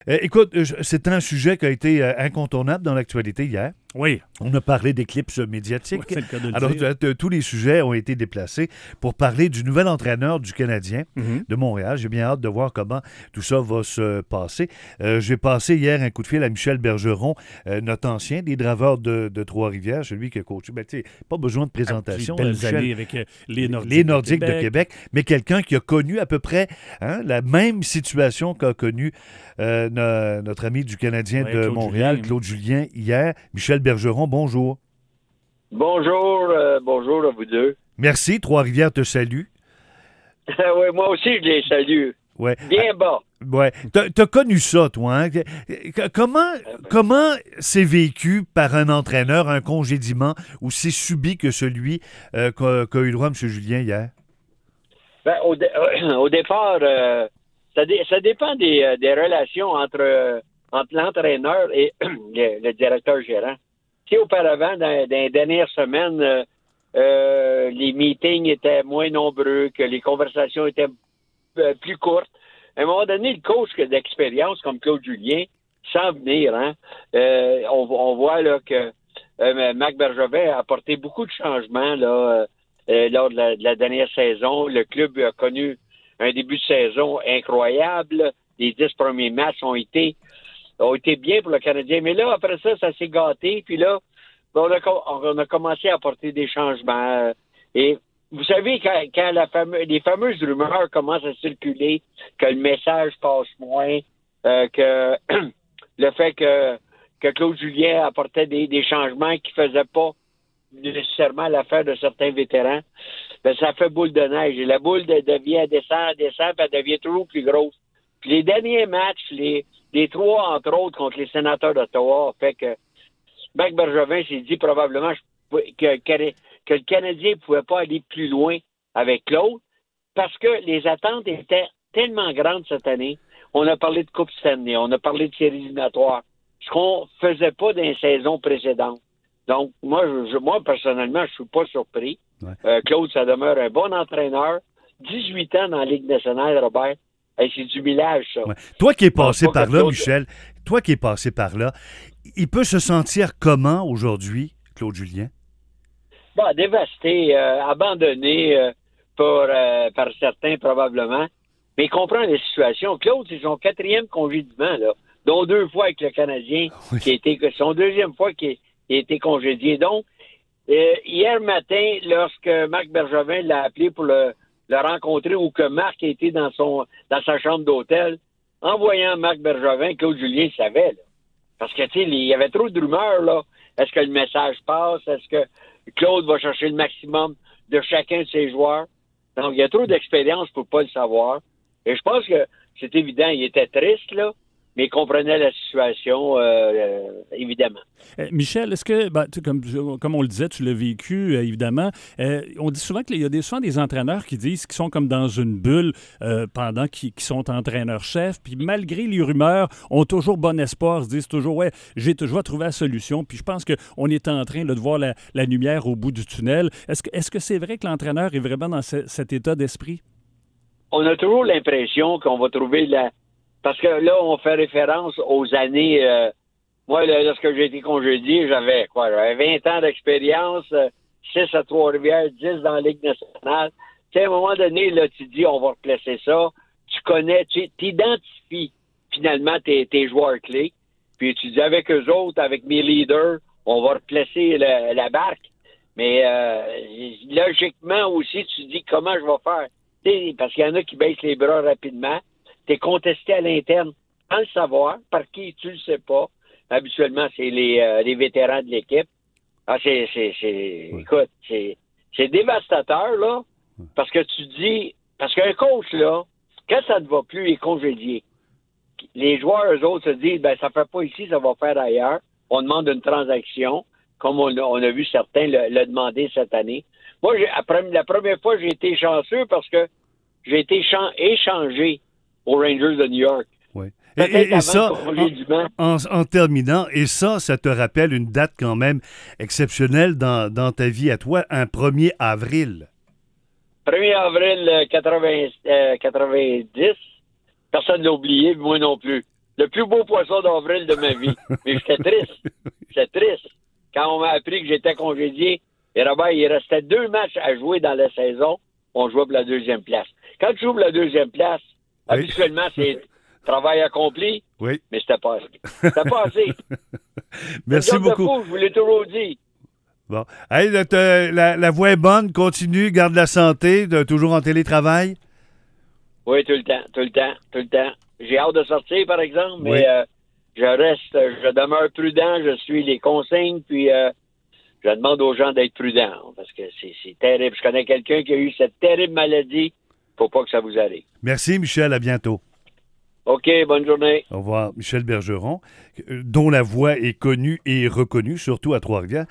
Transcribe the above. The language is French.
Écoute, c'est un sujet qui a été incontournable dans l'actualité hier. Oui. On a parlé d'éclipse médiatique. Oui, c'est le cas de le Alors, dire. tous les sujets ont été déplacés pour parler du nouvel entraîneur du Canadien Mhm. de Montréal. J'ai bien hâte de voir comment tout ça va se passer. J'ai passé hier un coup de fil à Michel Bergeron, notre ancien des Draveurs de Trois-Rivières, celui qui a coaché. Ben, tu sais, pas besoin de présentation. Belles Michel, années avec les Nordiques, les Nordiques de de Québec. Québec, mais quelqu'un qui a connu à peu près la même situation qu'a connue notre ami du Canadien Ouais, de Claude Montréal, Julien. Claude Julien, hier. Michel Bergeron, bonjour. Bonjour, bonjour à vous deux. Merci, Trois-Rivières te salue. Oui, moi aussi, je les salue. Ouais. Bien bas. Ouais. T'as connu ça, toi, hein? Comment c'est vécu par un entraîneur, un congédiement aussi subi que celui qu'a eu droit M. Julien hier? Ben, au départ, ça dépend des relations entre l'entraîneur et le directeur gérant. Tu sais, auparavant, dans les dernières semaines, les meetings étaient moins nombreux, que les conversations étaient plus courtes. À un moment donné, le coach d'expérience comme Claude Julien, sans venir, hein, on voit là que Marc Bergevin a apporté beaucoup de changements là, lors de la dernière saison. Le club a connu un début de saison incroyable. Les 10 premiers matchs ont été bien pour le Canadien. Mais là, après ça s'est gâté. Puis là, on a commencé à apporter des changements. Et vous savez, quand les fameuses rumeurs commencent à circuler, que le message passe moins, que le fait que Claude Julien apportait des changements qui ne faisaient pas nécessairement l'affaire de certains vétérans, ben ça fait boule de neige. Et la boule devient descend, puis elle devient toujours plus grosse. Puis les derniers matchs, les trois, entre autres, contre les Sénateurs d'Ottawa, fait que Marc Bergevin s'est dit probablement que le Canadien ne pouvait pas aller plus loin avec Claude parce que les attentes étaient tellement grandes cette année. On a parlé de Coupe Stanley, on a parlé de séries éliminatoires, ce qu'on faisait pas dans les saisons précédentes. Donc, moi, personnellement, je suis pas surpris. Ouais. Claude, ça demeure un bon entraîneur. 18 ans dans la Ligue nationale, Robert. Hey, c'est du millage, ça. Ouais. Toi qui es passé par là, Claude... Michel, toi qui es passé par là, il peut se sentir comment aujourd'hui, Claude Julien? Bon, dévasté, abandonné par certains probablement. Mais il comprend la situation. Claude, c'est son 4e congédiement, là, dont 2 fois avec le Canadien, Oui. qui a été son 2e fois qui a été congédié. Donc, hier matin, lorsque Marc Bergevin l'a appelé pour le rencontrer ou que Marc a été dans sa chambre d'hôtel, en voyant Marc Bergevin, Claude Julien savait, là. Parce que, tu sais, il y avait trop de rumeurs, là. Est-ce que le message passe? Est-ce que Claude va chercher le maximum de chacun de ses joueurs? Donc, il y a trop d'expérience pour pas le savoir. Et je pense que c'est évident, il était triste, là, mais il comprenait la situation, évidemment. Michel, est-ce que, comme on le disait, tu l'as vécu, évidemment, on dit souvent qu'il y a souvent des entraîneurs qui disent qu'ils sont comme dans une bulle pendant qu'ils sont entraîneurs-chefs, puis malgré les rumeurs, ont toujours bon espoir, se disent toujours, ouais, je vais trouver la solution, puis je pense qu'on est en train là, de voir la lumière au bout du tunnel. Est-ce que c'est vrai que l'entraîneur est vraiment dans cet état d'esprit? On a toujours l'impression qu'on va trouver Parce que là, on fait référence aux années... Moi, lorsque j'ai été congédié, j'avais 20 ans d'expérience, 6 à Trois-Rivières, 10 dans la Ligue nationale. Tu sais, à un moment donné, là, tu dis, on va replacer ça. Tu connais, tu identifies finalement tes joueurs clés. Puis tu dis, avec eux autres, avec mes leaders, on va replacer la barque. Mais logiquement aussi, tu dis, comment je vais faire? T'sais, parce qu'il y en a qui baissent les bras rapidement. Tu es contesté à l'interne sans le savoir. Par qui, tu le sais pas. Habituellement, c'est les vétérans de l'équipe. Ah, écoute, c'est dévastateur, là, parce que tu dis, parce qu'un coach, là, quand ça ne va plus, il est congédié. Les joueurs, eux autres, se disent, ben, ça fait pas ici, ça va faire ailleurs. On demande une transaction, comme on a vu certains le demander cette année. Moi, la première fois, j'ai été chanceux parce que j'ai été échangé aux Rangers de New York. Oui. Et ça, en terminant, et ça te rappelle une date quand même exceptionnelle dans ta vie à toi, un 1er avril. 1er avril 90, personne ne l'a oublié, moi non plus. le plus beau poisson d'avril de ma vie. Mais j'étais triste. J'étais triste. Quand on m'a appris que j'étais congédié, et Robert, il restait 2 matchs à jouer dans la saison, on jouait pour la 2e place. Quand tu joues pour la 2e place, Oui. habituellement, c'est travail accompli, Oui. mais c'était pas assez. C'était pas assez. Merci Une job de beaucoup. fou, je vous l'ai toujours dit. Bon. Hey, la voix est bonne, continue, garde la santé, toujours en télétravail. Oui, tout le temps, tout le temps, tout le temps. J'ai hâte de sortir, par exemple, mais Oui. je demeure prudent, je suis les consignes, puis je demande aux gens d'être prudents, parce que c'est terrible. Je connais quelqu'un qui a eu cette terrible maladie. Faut pas que ça vous arrive. Merci, Michel. À bientôt. OK, bonne journée. Au revoir. Michel Bergeron, dont la voix est connue et reconnue, surtout à Trois-Rivières.